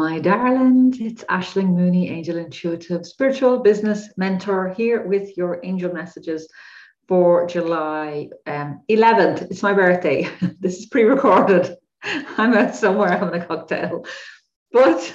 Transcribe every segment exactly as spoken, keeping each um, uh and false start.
My darlings, it's Aisling Mooney, Angel Intuitive Spiritual Business Mentor, here with your angel messages for July um, eleventh. It's my birthday. This is pre-recorded. I'm out somewhere having a cocktail. But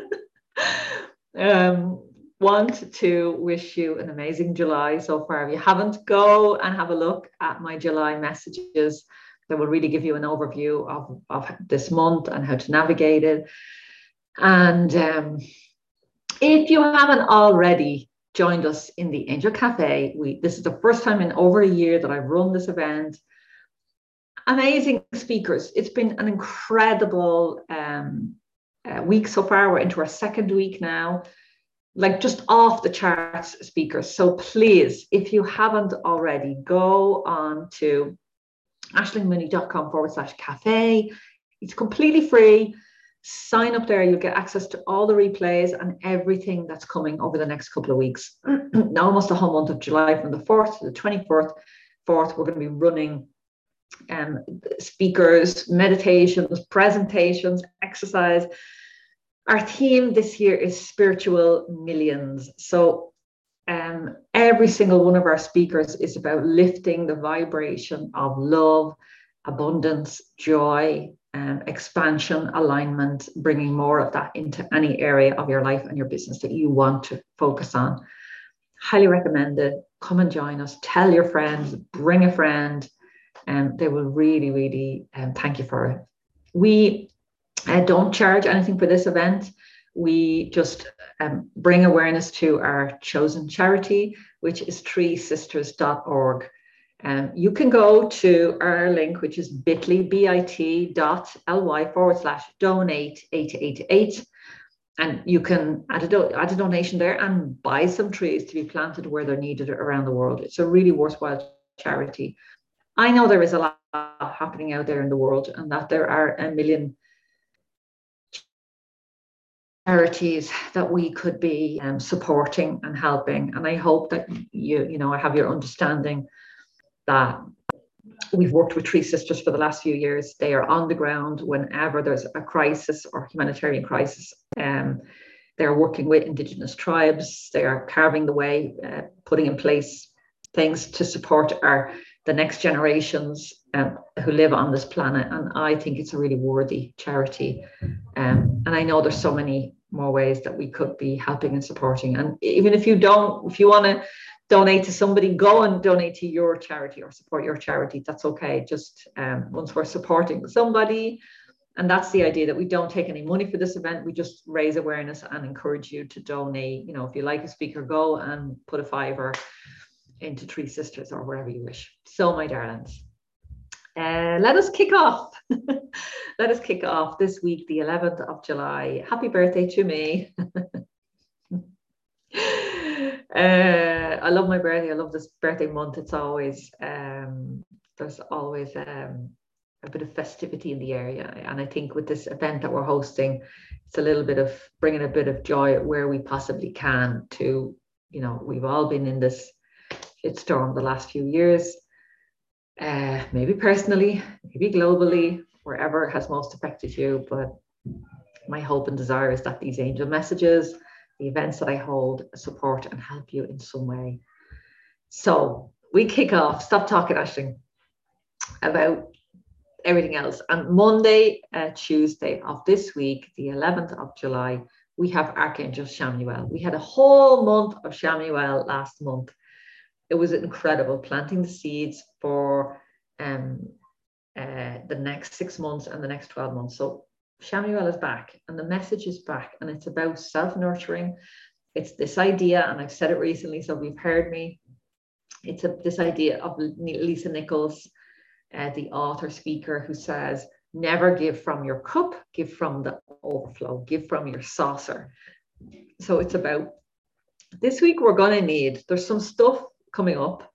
um, want to wish you an amazing July so far. If you haven't, go and have a look at my July messages that will really give you an overview of, of this month and how to navigate it. And um, if you haven't already joined us in the Angel Cafe, we this is the first time in over a year that I've run this event. Amazing speakers. It's been an incredible um, uh, week so far. We're into our second week now, like just off the charts speakers. So please, if you haven't already, go on to aislingmooney.com forward slash cafe. It's completely free. Sign up there. You'll get access to all the replays and everything that's coming over the next couple of weeks. Now, almost the whole month of July, from the fourth to the twenty-fourth, fourth, we're going to be running um, speakers, meditations, presentations, exercise. Our theme this year is spiritual millions. So um, every single one of our speakers is about lifting the vibration of love, abundance, joy, um, expansion, alignment, bringing more of that into any area of your life and your business that you want to focus on. Highly recommend it. Come and join us. Tell your friends, bring a friend, and they will really, really um, thank you for it. We uh, don't charge anything for this event. We just um, bring awareness to our chosen charity, which is tree sisters dot org. Um, you can go to our link, which is bit.ly, bit.ly forward slash donate eight eight eight. And you can add a, do- add a donation there and buy some trees to be planted where they're needed around the world. It's a really worthwhile charity. I know there is a lot happening out there in the world, and that there are a million charities that we could be um, supporting and helping. And I hope that you, you know, I have your understanding that we've worked with Tree Sisters for the last few years. They are on the ground whenever there's a crisis or humanitarian crisis. Um, they're working with Indigenous tribes. They are carving the way, uh, putting in place things to support our the next generations um, who live on this planet. And I think it's a really worthy charity. Um, and I know there's so many more ways that we could be helping and supporting. And even if you don't, if you want to donate to somebody, go and donate to your charity or support your charity. That's okay. Just um, once we're supporting somebody. And that's the idea, that we don't take any money for this event. We just raise awareness and encourage you to donate. You know, if you like a speaker, go and put a fiver into Tree Sisters or wherever you wish. So, my darlings, uh, let us kick off. Let us kick off this week, the eleventh of July. Happy birthday to me. uh, I love my birthday. I love this birthday month. It's always, um, there's always um, a bit of festivity in the area. And I think with this event that we're hosting, it's a little bit of bringing a bit of joy where we possibly can to, you know, we've all been in this shitstorm the last few years, uh, maybe personally, maybe globally, wherever it has most affected you. But my hope and desire is that these angel messages, the events that I hold, support and help you in some way. So we kick off. Stop talking, Aisling, about everything else. And Monday, uh, Tuesday of this week, the eleventh of July, we have Archangel Chamuel. We had a whole month of Chamuel last month. It was incredible, planting the seeds for um, uh, the next six months and the next twelve months. So Chamuel is back, and the message is back, and it's about self-nurturing. It's this idea, and I've said it recently, so you've heard me. It's a, this idea of Lisa Nichols, uh, the author speaker, who says, never give from your cup, give from the overflow, give from your saucer. So it's about, this week we're going to need, there's some stuff coming up.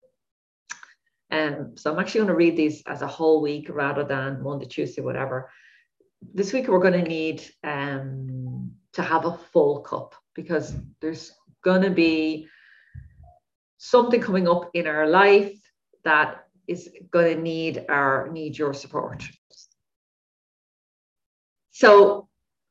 Um, so I'm actually going to read these as a whole week rather than Monday, Tuesday, whatever. This week we're going to need um, to have a full cup, because there's going to be something coming up in our life that is going to need our need your support. So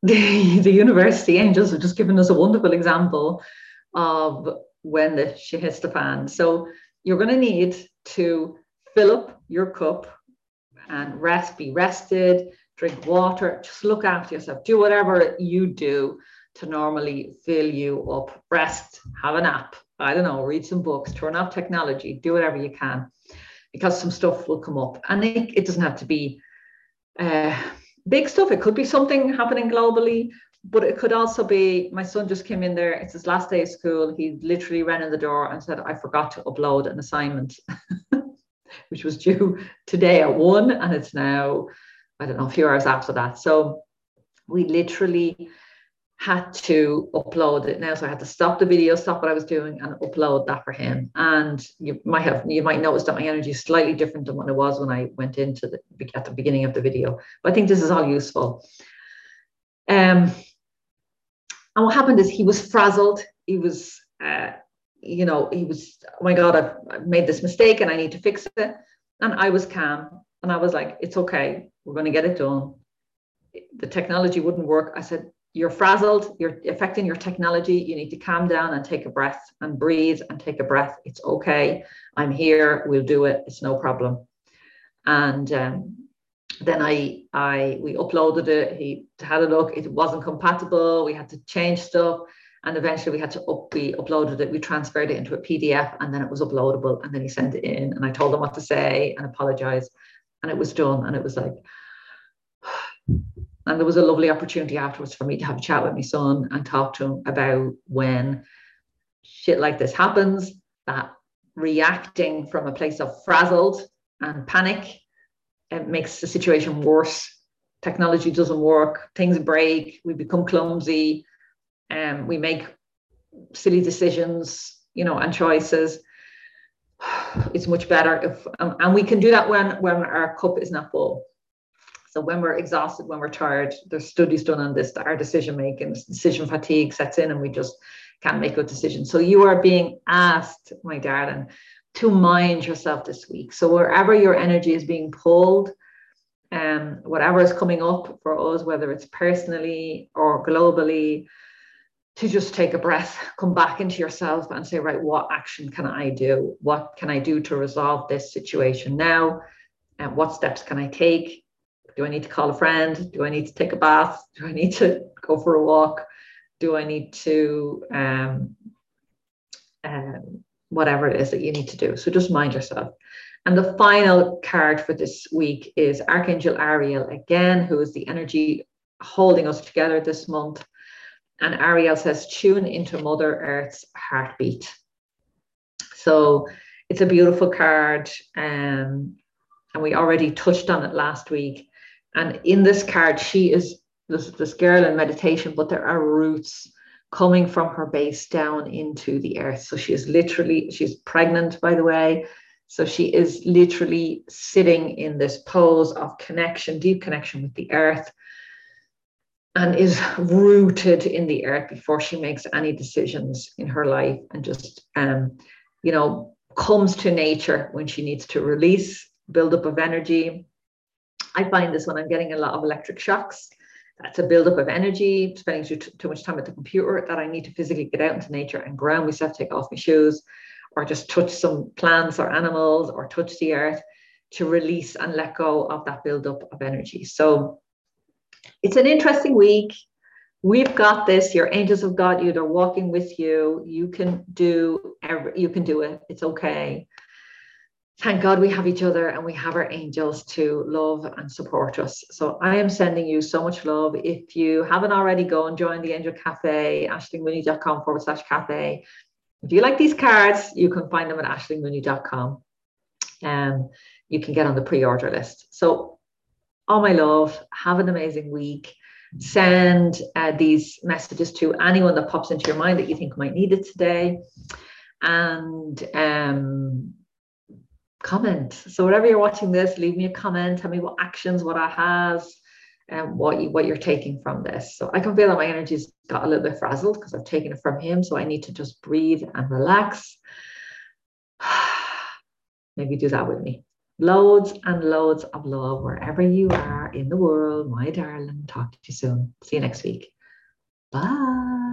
the, the university angels have just given us a wonderful example of when the shit hits the fan. So you're going to need to fill up your cup and rest, be rested, drink water, just look after yourself, do whatever you do to normally fill you up. Rest, have a nap, I don't know, read some books, turn off technology, do whatever you can, because some stuff will come up. And it, it doesn't have to be uh, big stuff. It could be something happening globally, but it could also be, my son just came in there, it's his last day of school, he literally ran in the door and said, I forgot to upload an assignment, which was due today at one, and it's now, I don't know, a few hours after that. So we literally had to upload it now. So I had to stop the video, stop what I was doing, and upload that for him. And you might have, you might notice that my energy is slightly different than what it was when I went into the, at the beginning of the video. But I think this is all useful. Um, and what happened is he was frazzled. He was, uh, you know, he was, oh my God, I've, I've made this mistake and I need to fix it. And I was calm. And I was like, it's okay. We're going to get it done. The technology wouldn't work. I said, you're frazzled. You're affecting your technology. You need to calm down and take a breath and breathe and take a breath. It's okay. I'm here. We'll do it. It's no problem. And um, then I, I, we uploaded it. He had a look. It wasn't compatible. We had to change stuff. And eventually we had to up, we uploaded it. We transferred it into a P D F, and then it was uploadable. And then he sent it in, and I told him what to say and apologized. And it was done. And it was like, and there was a lovely opportunity afterwards for me to have a chat with my son and talk to him about when shit like this happens, that reacting from a place of frazzled and panic, it makes the situation worse. Technology doesn't work, things break, we become clumsy, and um, we make silly decisions, you know, and choices. It's much better if, um, and we can do that when, when our cup is not full. So when we're exhausted, when we're tired, there's studies done on this, that our decision making, decision fatigue sets in and we just can't make good decisions. So you are being asked, my darling, to mind yourself this week. So wherever your energy is being pulled, um, whatever is coming up for us, whether it's personally or globally, to just take a breath, come back into yourself and say, right, what action can I do? What can I do to resolve this situation now? And what steps can I take? Do I need to call a friend? Do I need to take a bath? Do I need to go for a walk? Do I need to, um, um, whatever it is that you need to do? So just mind yourself. And the final card for this week is Archangel Ariel again, who is the energy holding us together this month. And Ariel says, tune into Mother Earth's heartbeat. So it's a beautiful card. Um, and we already touched on it last week. And in this card, she is this, this girl in meditation, but there are roots coming from her base down into the earth. So she is literally, she's pregnant, by the way. So she is literally sitting in this pose of connection, deep connection with the earth, and is rooted in the earth before she makes any decisions in her life, and just, um, you know, comes to nature when she needs to release, build up of energy. I find this when I'm getting a lot of electric shocks. That's a buildup of energy, spending too, too much time at the computer, that I need to physically get out into nature and ground myself, take off my shoes, or just touch some plants or animals, or touch the earth to release and let go of that buildup of energy. So it's an interesting week. We've got this. Your angels have got you. They're walking with you. You can do every, you can do it. It's okay. Thank God we have each other and we have our angels to love and support us. So I am sending you so much love. If you haven't already, go and join the Angel Cafe, ashleymooney.com forward slash cafe. If you like these cards, you can find them at ashleymooney dot com. And you can get on the pre-order list. So all my love, have an amazing week. Send uh, these messages to anyone that pops into your mind that you think might need it today. And um, comment. So wherever you're watching this, leave me a comment. Tell me what actions, what I have, and what, you, what you're taking from this. So I can feel that my energy's got a little bit frazzled because I've taken it from him. So I need to just breathe and relax. Maybe do that with me. Loads and loads of love wherever you are in the world, my darling. Talk to you soon. See you next week. Bye.